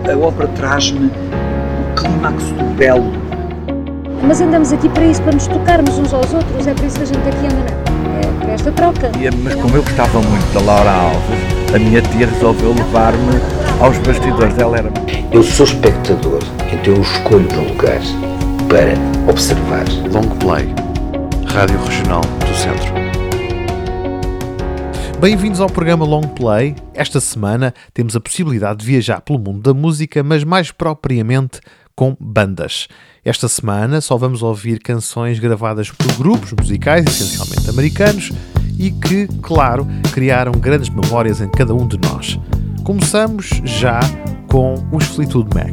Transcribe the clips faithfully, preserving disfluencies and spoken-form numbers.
a ópera traz-me o clímax do belo. Mas andamos aqui para isso, para nos tocarmos uns aos outros, é por isso que a gente aqui anda, não? É para esta troca. E, mas como eu gostava muito da Laura Alves, a minha tia resolveu levar-me aos bastidores dela. Era... Eu sou espectador, então eu escolho um lugar para observar. Long Play, Rádio Regional do Centro. Bem-vindos ao programa Long Play. Esta semana temos a possibilidade de viajar pelo mundo da música, mas mais propriamente com bandas. Esta semana só vamos ouvir canções gravadas por grupos musicais, essencialmente americanos, e que, claro, criaram grandes memórias em cada um de nós. Começamos já com os Fleetwood Mac.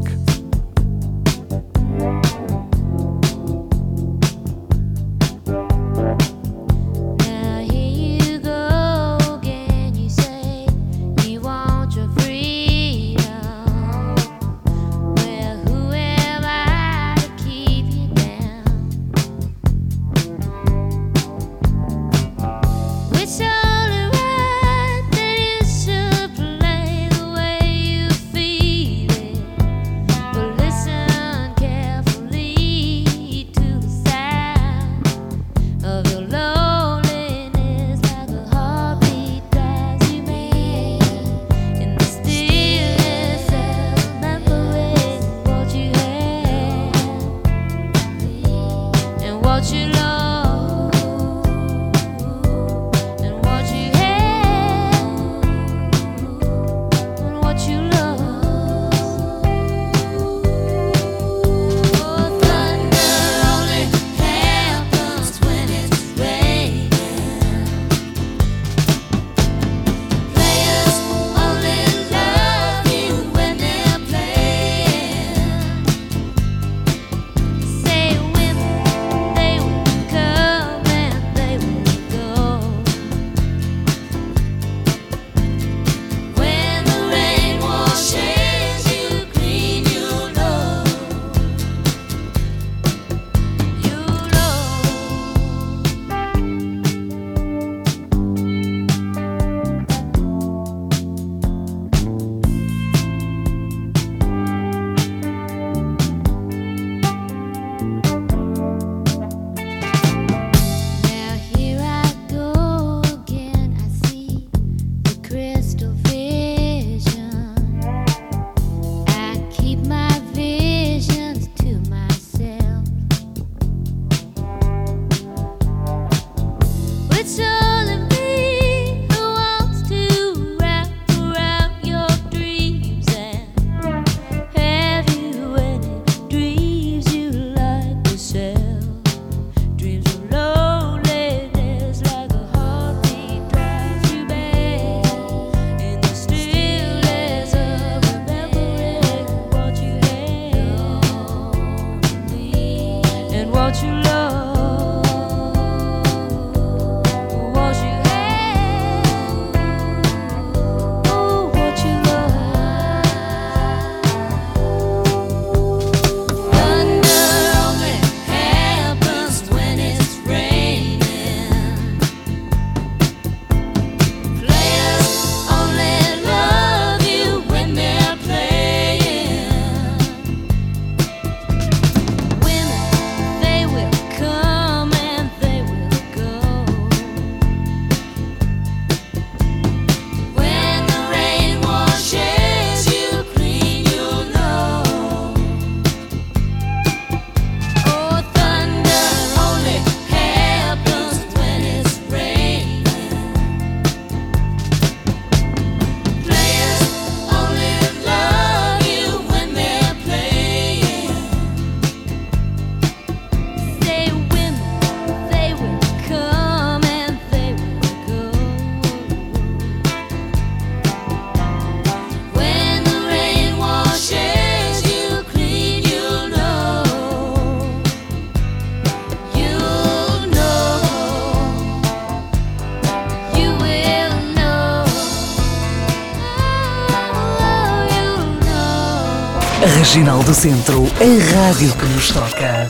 Regional do Centro, a rádio que nos toca.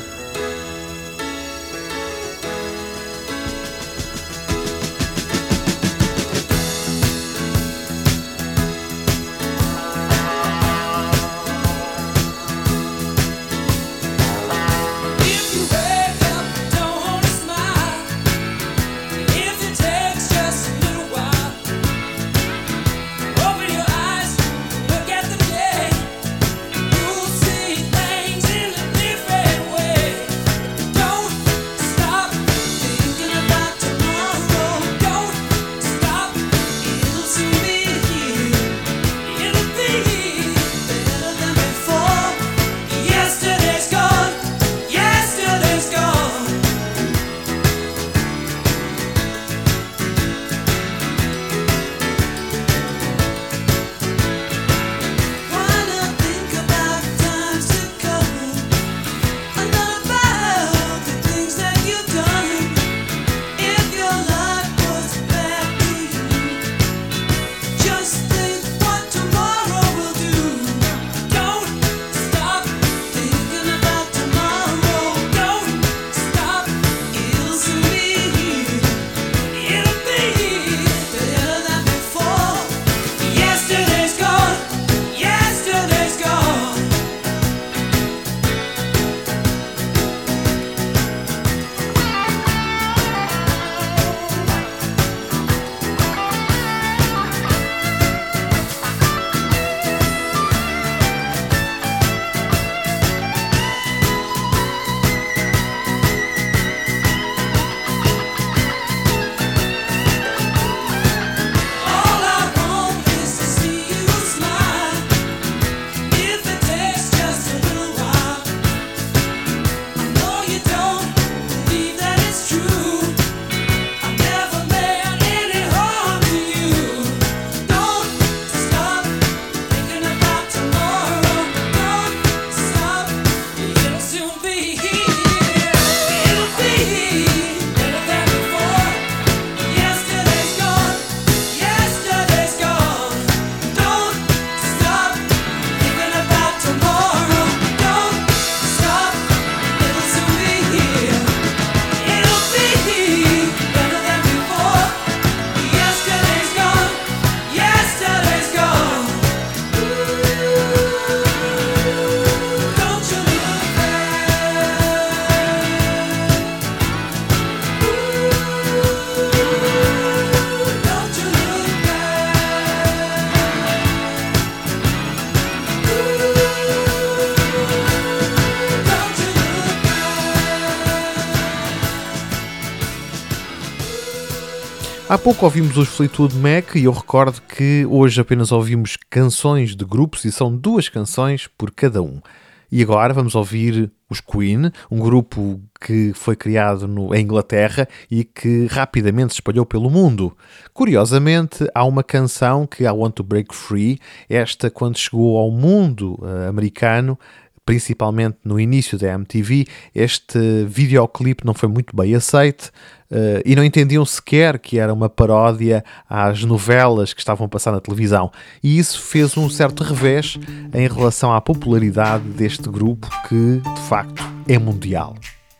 Há pouco ouvimos os Fleetwood Mac e eu recordo que hoje apenas ouvimos canções de grupos e são duas canções por cada um. E agora vamos ouvir os Queen, um grupo que foi criado no, em Inglaterra e que rapidamente se espalhou pelo mundo. Curiosamente, há uma canção que é I Want to Break Free. Esta, quando chegou ao mundo uh, americano, principalmente no início da M T V, este videoclipe não foi muito bem aceito uh, e não entendiam sequer que era uma paródia às novelas que estavam a passar na televisão. E isso fez um certo revés em relação à popularidade deste grupo que, de facto, é mundial.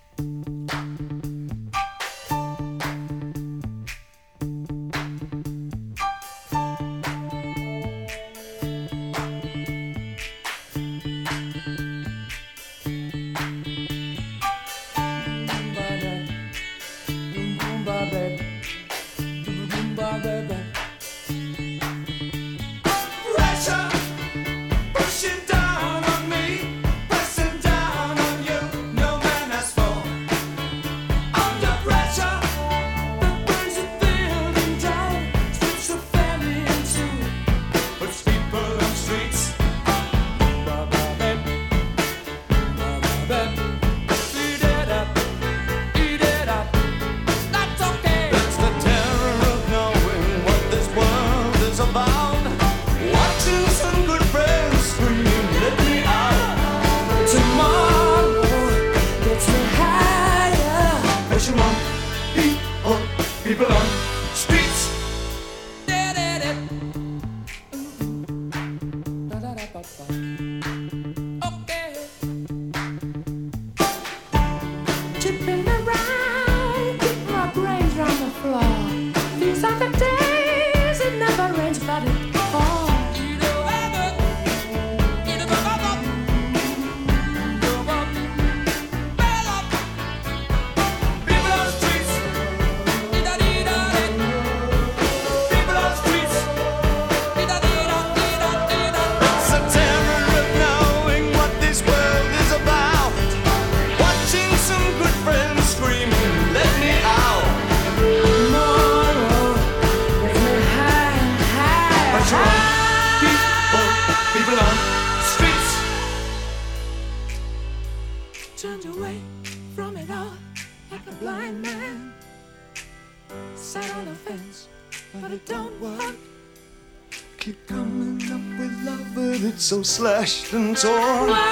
So slashed and torn. Why?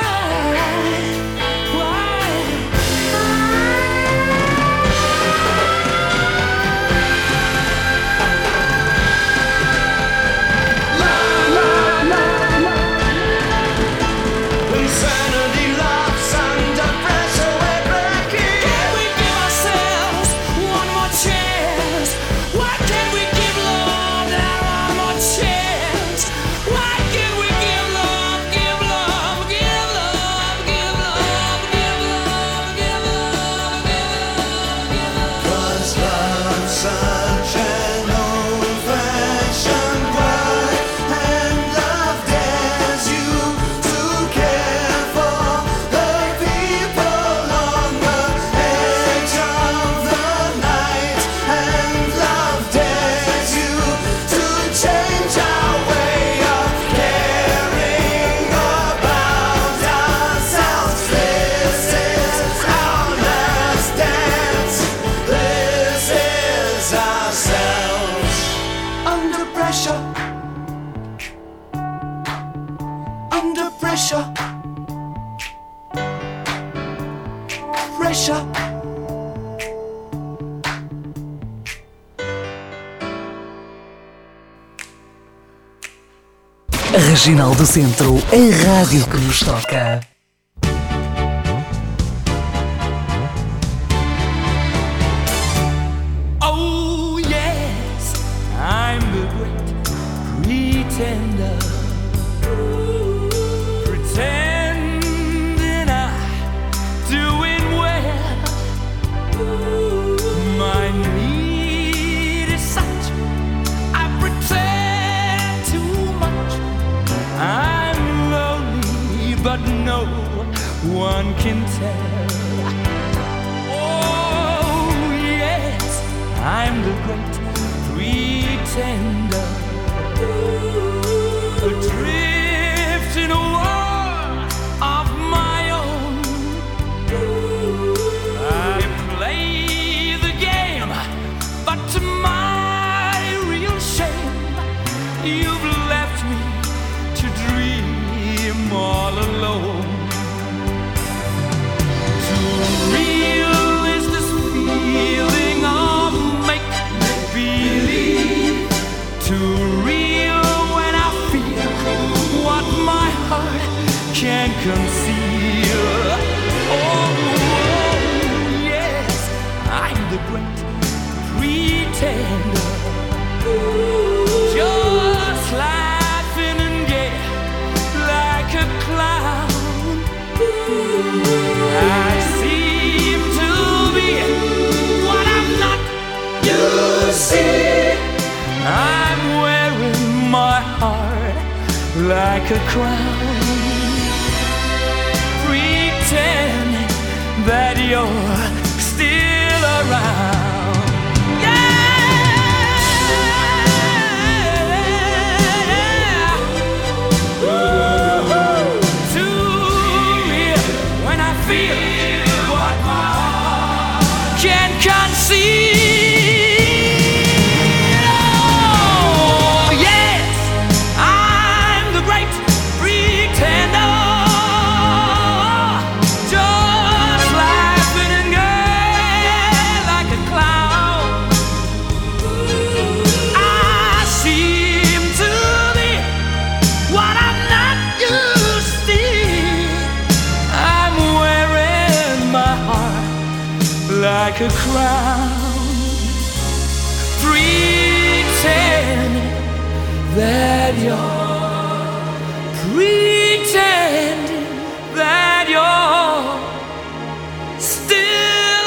Why? La, la, la, la. Insanity laughs under pressure we're breaking. Can we give ourselves one more chance? Why can't we give love that one more chance? Why can't we give love, give love, give love, give love, give love, give love, give love? 'Cause love's such an old-fashioned word, and love dares you to care for the people on the edge of the night, and love dares you to change our way of caring about ourselves. This is our last dance. This is ourselves. Under pressure. Under pressure. Pressure. Regional do Centro, a rádio que nos toca. Oh yes, I'm the great pretender, pretending I'm doing well. My need is such, I pretend too much. I'm lonely, but no one can tell. Oh yes, I'm the great pretender, adrift in a world of my own. I play the game, but to my real shame, you've left me to dream all alone. Too real is this feeling of make-believe. Too real when I feel what my heart can't conceal. Oh, yes, I'm the great pretender, just laughing and gay like a clown. I seem to be what I'm not. You see, I'm wearing my heart like a crown, pretending that you're still around. Feel what my heart can conceive. Oh, yes, I'm the great pretender, just laughing and gay like a clown. I seem to be what I'm not, you see. I'm wearing my heart like a crown, pretending that you're, pretending that you're still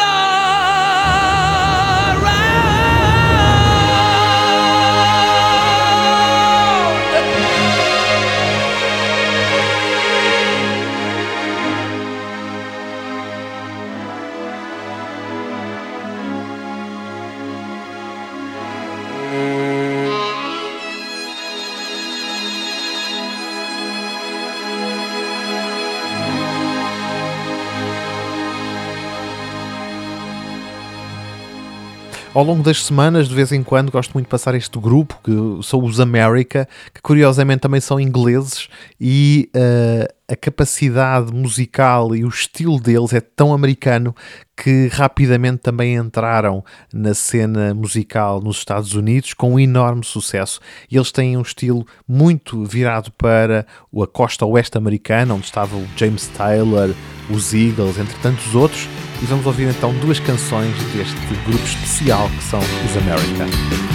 Ao longo das semanas, de vez em quando, gosto muito de passar este grupo, que são os America, que curiosamente também são ingleses, e uh, a capacidade musical e o estilo deles é tão americano que rapidamente também entraram na cena musical nos Estados Unidos com um enorme sucesso. E eles têm um estilo muito virado para a costa oeste americana, onde estava o James Taylor, os Eagles, entre tantos outros. E vamos ouvir então duas canções deste grupo especial que são os America.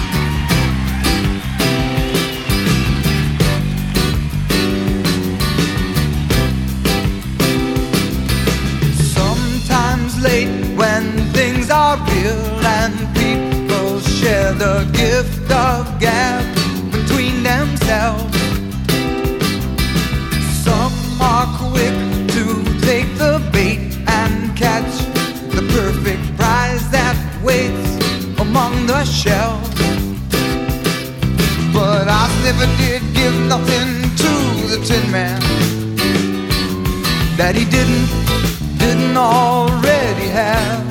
Sometimes late when things are real and people share the gift of gab between themselves. Some are quick to take the bait and catch the perfect prize that waits among the shells. But I never did give nothing to the Tin Man that he didn't, didn't already have.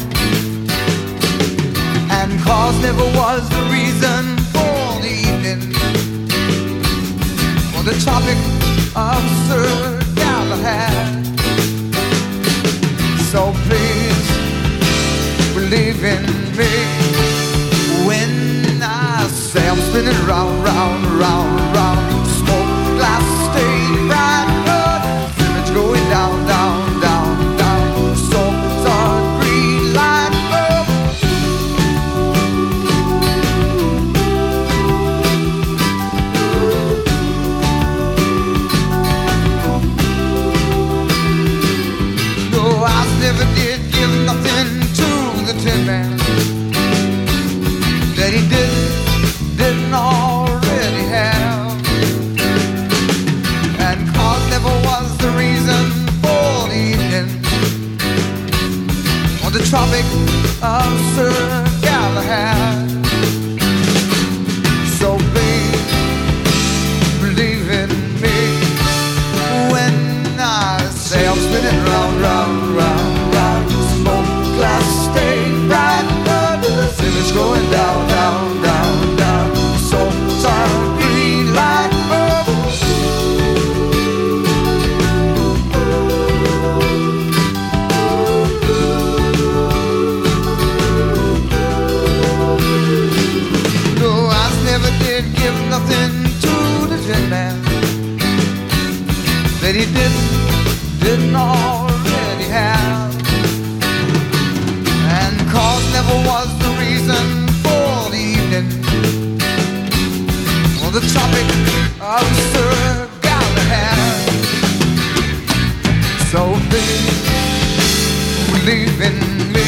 And cause never was the reason for the evening, or the topic of Sir Galahad. So please believe in me when I say I'm spinning round, round, round, round. Smoke glass stained bright blood, image going down, down, down, down. Souls are green like love. No, I never did give nothing to the Tin Man that he didn't, didn't already have. that he didn't, didn't already have. And cause never was the reason for the evening, or the topic of Sir Galahad. So please believe in me.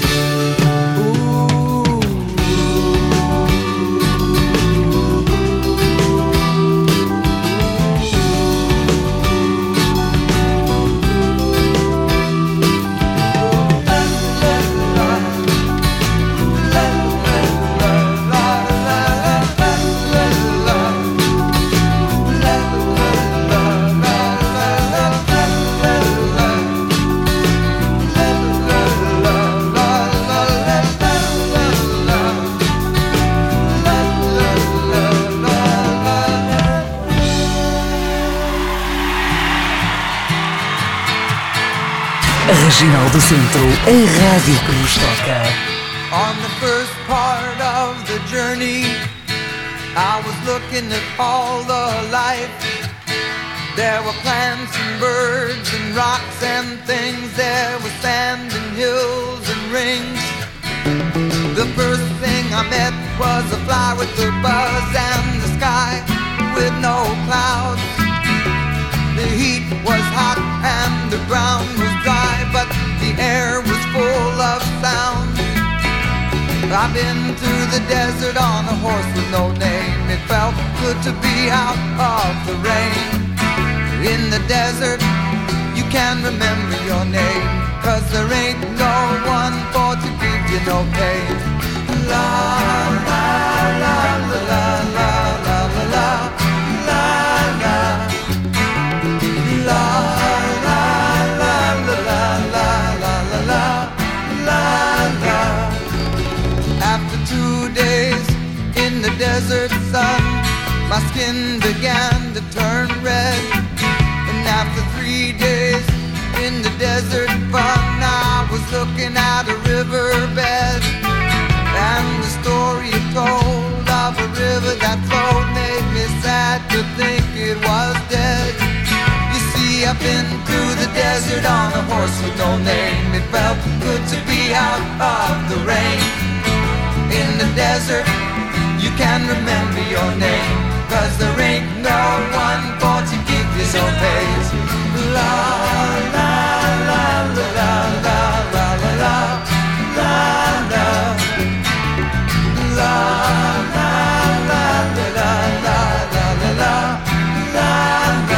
Regional do Centro, a rádio que nos toca. On the first part of the journey, I was looking at all the life. There were plants and birds and rocks and things. There was sand and hills and rings. The first thing I met was a fly with a buzz and the sky with no clouds. The heat was hot and the ground was dry, but the air was full of sound. I've been through the desert on a horse with no name. It felt good to be out of the rain. In the desert, you can remember your name, 'cause there ain't no one for to give you no pain. La la la la la la la la la la la la la la la la la la la la. After two days in the desert sun, my skin began to turn red. And after three days in the desert fun, I was looking at a riverbed. And the story it told of a river that flowed made me sad to think it was dead. You see, I've been through the desert on a horse with no name. It felt good to be out of the rain. In the desert, you can remember your name, 'cause there ain't no one for to give you no pain. La la la la la la la la la la la la la la la la la la la la.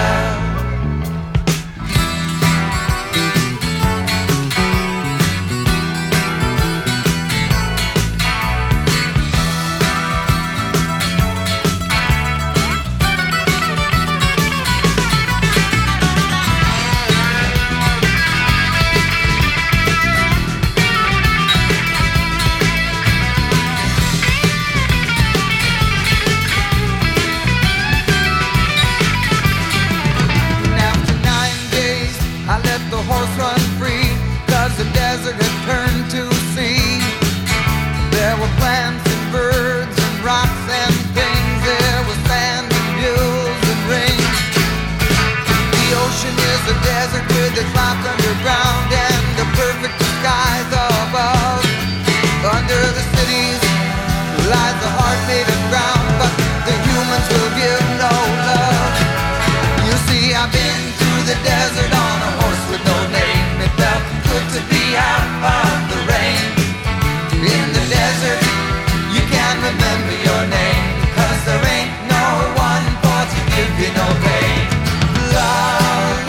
There's life underground and the perfect skies above. Under the cities lies a heart made of ground, but the humans will give no love. You see, I've been through the desert on a horse with no name. It felt good to be out of the rain. In the desert, you can't remember your name, 'cause there ain't no one for to give you no pain. Love.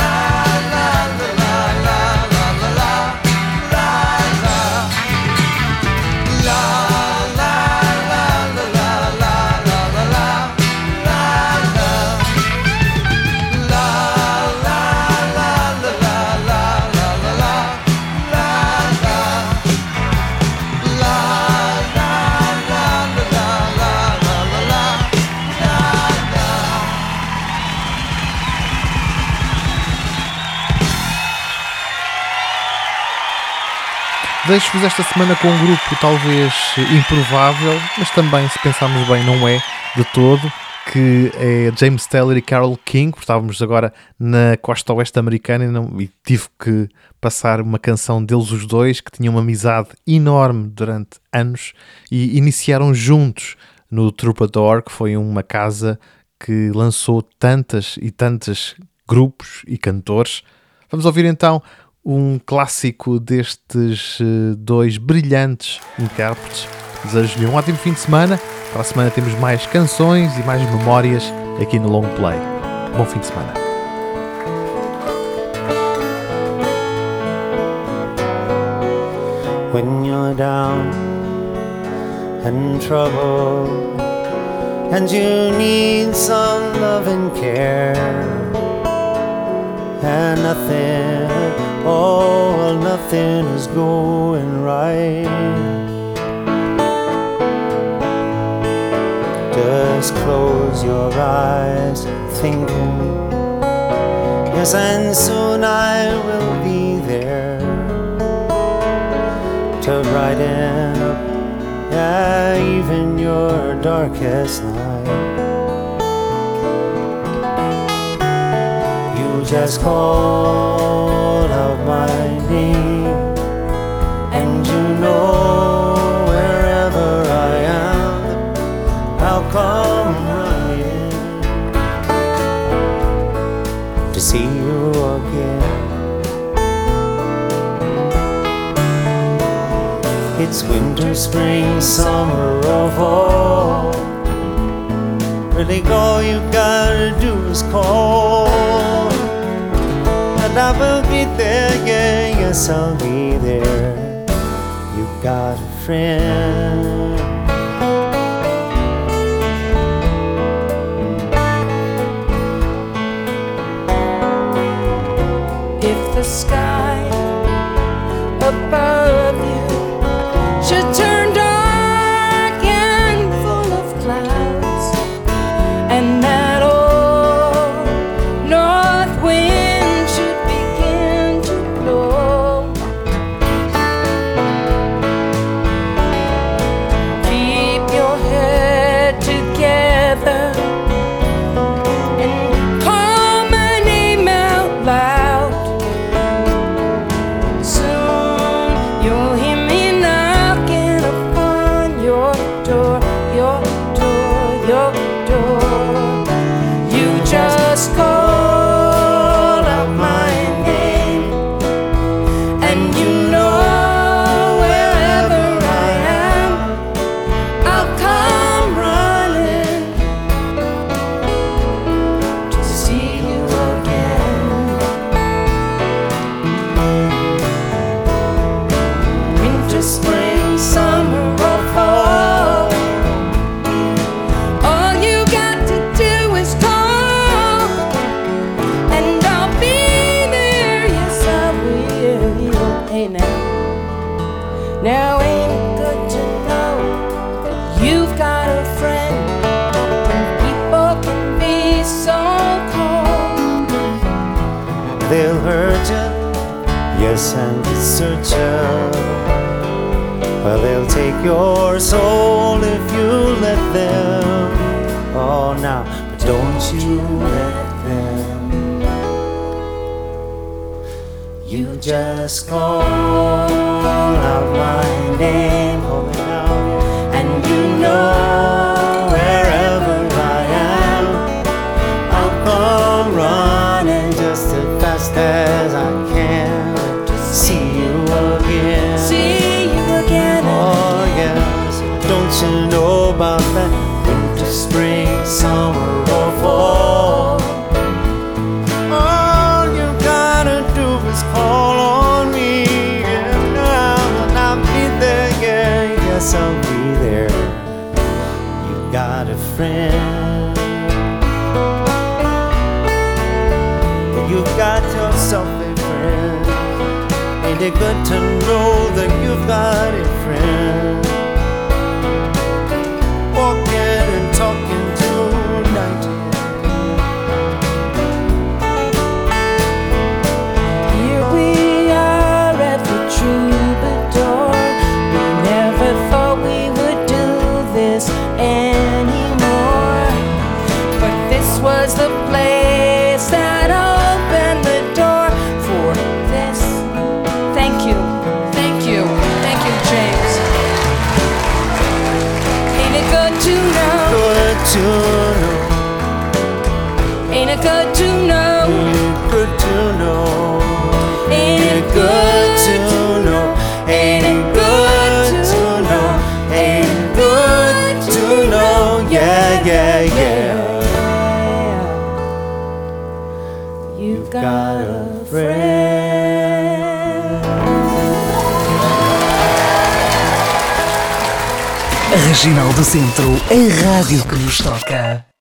Deixo-vos esta semana com um grupo talvez improvável, mas também, se pensarmos bem, não é de todo. que é James Taylor e Carole King. Estávamos agora na costa oeste americana e, não, e tive que passar uma canção deles os dois, que tinham uma amizade enorme durante anos e iniciaram juntos no Troubadour, que foi uma casa que lançou tantas e tantos grupos e cantores. Vamos ouvir então um clássico destes dois brilhantes intérpretes. Desejo-lhe um ótimo fim de semana. Para a semana temos mais canções e mais memórias aqui no Long Play. Bom fim de semana. When you're down and trouble and you need some love and care, and nothing, oh well, nothing is going right. Just close your eyes, thinking, yes, and soon I will be there to brighten up, yeah, even your darkest night. You just called out my name, and you know wherever I am, I'll come running to see you again. It's winter, spring, summer, or fall. Really all you gotta do is call, and I will be there, yeah, yes I'll be there. You got a friend. If the sky above you should turn dark and full of clouds, and that old north wind should begin to blow, keep your head together and call my name out loud. Soon you'll hear me knocking upon your door, your door, your door. You just call out my name, and you know wherever I am, I'll come running to see you again. Winter, spring, summer, or fall, all you got to do is call, and I'll be there, yes I will. Hey now, now ain't it good to know that you've got a friend when people can be so cold? They'll hurt you, yes, and search you, but they'll take your soul if you let them. Oh, now, but don't you let them. You just call out my name, call it out, and you know wherever I am, I'll come running just as fast as I can to see you again. See you again. Oh yes, don't you know about that winter, spring, summer, or fall? All you gotta do is call on me, and I'll, I'll be there, yeah, yes I'll be there. You got a friend. You've got yourself a friend. Ain't it good to know that you've got a friend? Walking and talking tonight. Here we are at the Troubadour. We never thought we would do this anymore. to know? Ain't it good to know? Good to know. Ain't it good to know? Ain't it good to know? Ain't it good to know? Yeah, yeah, yeah. You've got a friend. Regional do Centro, a rádio que nos toca.